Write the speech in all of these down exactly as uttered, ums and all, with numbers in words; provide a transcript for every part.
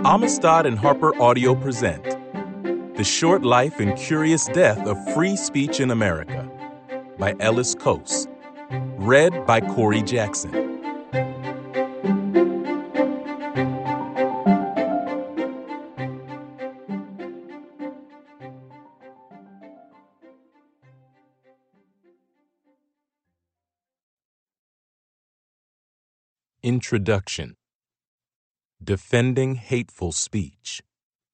Amistad and Harper Audio present The Short Life and Curious Death of Free Speech in America by Ellis Cose. Read by Corey Jackson. Introduction. Defending Hateful Speech.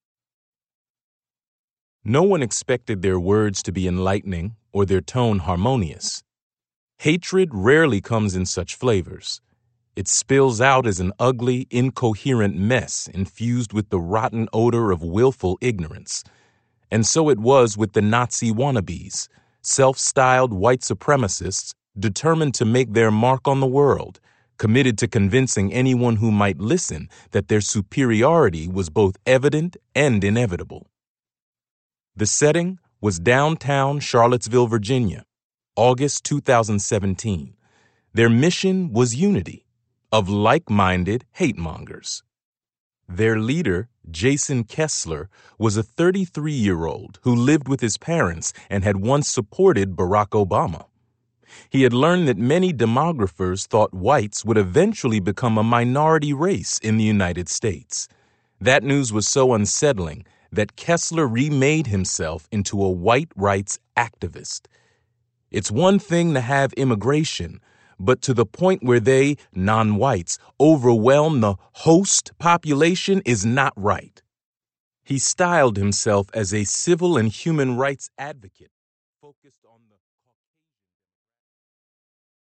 No one expected their words to be enlightening or their tone harmonious. Hatred rarely comes in such flavors. It spills out as an ugly, incoherent mess infused with the rotten odor of willful ignorance. And so it was with the Nazi wannabes, self-styled white supremacists determined to make their mark on the world, committed to convincing anyone who might listen that their superiority was both evident and inevitable. The setting was downtown Charlottesville, Virginia, August two thousand seventeen. Their mission was unity of like-minded hate-mongers. Their leader, Jason Kessler, was a thirty-three-year-old who lived with his parents and had once supported Barack Obama. He had learned that many demographers thought whites would eventually become a minority race in the United States. That news was so unsettling that Kessler remade himself into a white rights activist. It's one thing to have immigration, but to the point where they, non-whites, overwhelm the host population is not right. He styled himself as a civil and human rights advocate focused on